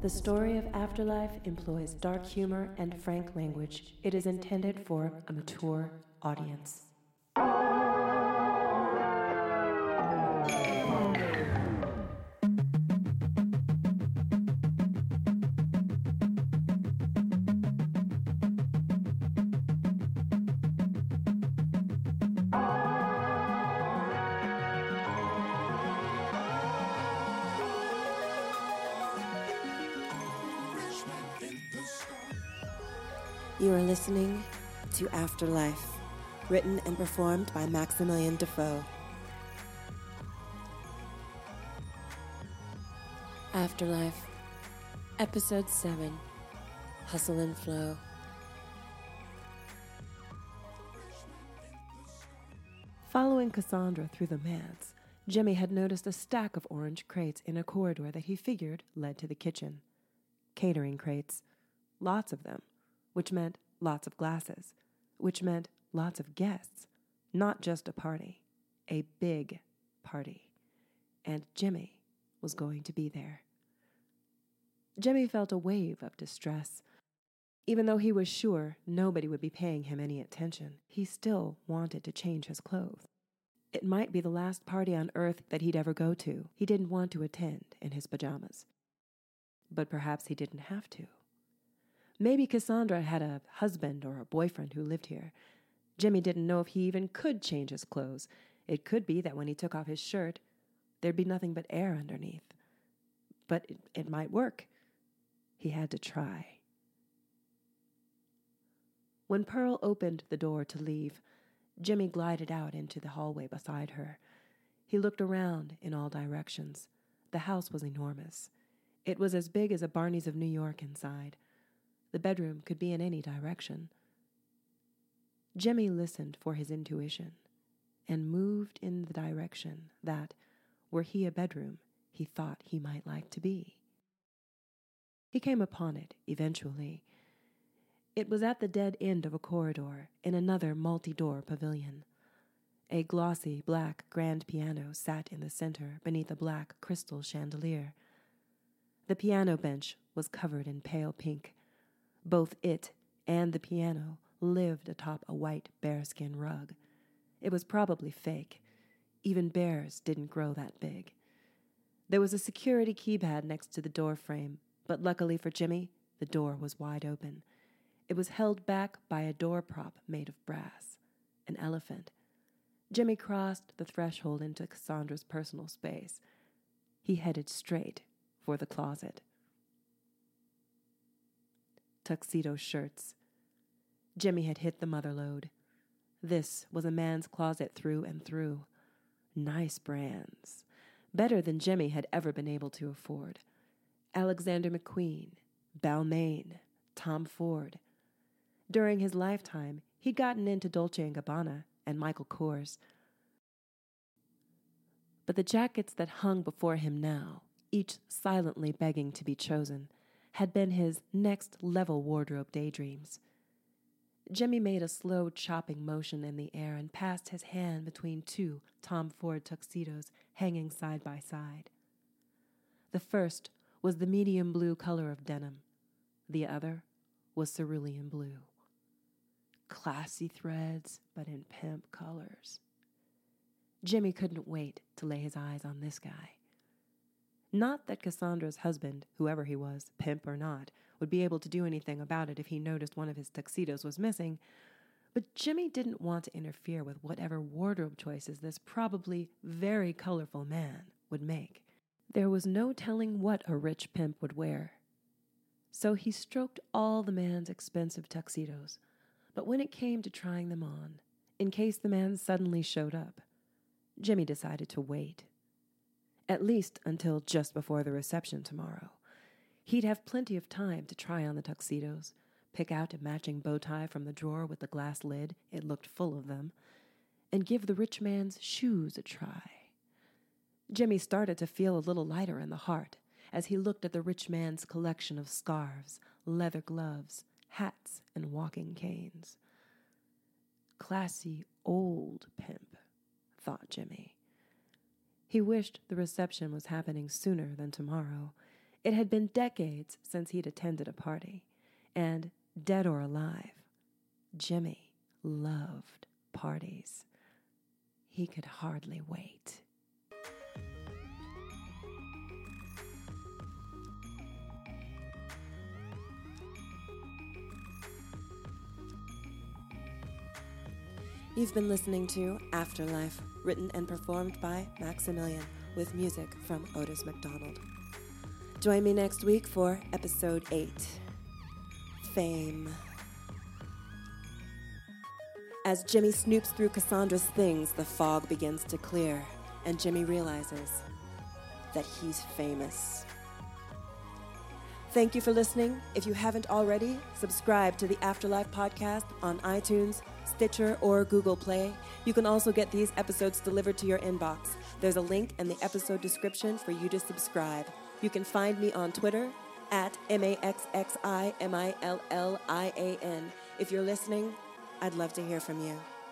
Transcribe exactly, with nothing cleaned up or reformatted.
The story of Afterlife employs dark humor and frank language. It is intended for a mature audience. You are listening to Afterlife, written and performed by Maximilian Defoe. Afterlife, Episode seven, Hustle and Flow. Following Cassandra through the manse, Jimmy had noticed a stack of orange crates in a corridor that he figured led to the kitchen. Catering crates. Lots of them. Which meant lots of glasses, which meant lots of guests, not just a party, a big party. And Jimmy was going to be there. Jimmy felt a wave of distress. Even though he was sure nobody would be paying him any attention, he still wanted to change his clothes. It might be the last party on earth that he'd ever go to. He didn't want to attend in his pajamas. But perhaps he didn't have to. Maybe Cassandra had a husband or a boyfriend who lived here. Jimmy didn't know if he even could change his clothes. It could be that when he took off his shirt, there'd be nothing but air underneath. But it, it might work. He had to try. When Pearl opened the door to leave, Jimmy glided out into the hallway beside her. He looked around in all directions. The house was enormous. It was as big as a Barney's of New York inside. The bedroom could be in any direction. Jimmy listened for his intuition and moved in the direction that, were he a bedroom, he thought he might like to be. He came upon it eventually. It was at the dead end of a corridor in another multi-door pavilion. A glossy black grand piano sat in the center beneath a black crystal chandelier. The piano bench was covered in pale pink. Both it and the piano lived atop a white bearskin rug. It was probably fake. Even bears didn't grow that big. There was a security keypad next to the door frame, but luckily for Jimmy, the door was wide open. It was held back by a door prop made of brass, an elephant. Jimmy crossed the threshold into Cassandra's personal space. He headed straight for the closet. Tuxedo shirts. Jimmy had hit the mother lode. This was a man's closet through and through. Nice brands. Better than Jimmy had ever been able to afford. Alexander McQueen, Balmain, Tom Ford. During his lifetime, he'd gotten into Dolce and Gabbana and Michael Kors. But the jackets that hung before him now, each silently begging to be chosen, had been his next-level wardrobe daydreams. Jimmy made a slow chopping motion in the air and passed his hand between two Tom Ford tuxedos hanging side by side. The first was the medium blue color of denim. The other was cerulean blue. Classy threads, but in pimp colors. Jimmy couldn't wait to lay his eyes on this guy. Not that Cassandra's husband, whoever he was, pimp or not, would be able to do anything about it if he noticed one of his tuxedos was missing, but Jimmy didn't want to interfere with whatever wardrobe choices this probably very colorful man would make. There was no telling what a rich pimp would wear. So he stroked all the man's expensive tuxedos, but when it came to trying them on, in case the man suddenly showed up, Jimmy decided to wait. At least until just before the reception tomorrow. He'd have plenty of time to try on the tuxedos, pick out a matching bow tie from the drawer with the glass lid, it looked full of them, and give the rich man's shoes a try. Jimmy started to feel a little lighter in the heart as he looked at the rich man's collection of scarves, leather gloves, hats, and walking canes. Classy old pimp, thought Jimmy. He wished the reception was happening sooner than tomorrow. It had been decades since he'd attended a party, and, dead or alive, Jimmy loved parties. He could hardly wait. You've been listening to Afterlife, written and performed by Maximilian, with music from Otis McDonald. Join me next week for Episode eight, Fame. As Jimmy snoops through Cassandra's things, the fog begins to clear, and Jimmy realizes that he's famous. Thank you for listening. If you haven't already, subscribe to the Afterlife podcast on iTunes, Stitcher, or Google Play. You can also get these episodes delivered to your inbox. There's a link in the episode description for you to subscribe. You can find me on Twitter at M A X X I M I L L I A N. If you're listening, I'd love to hear from you.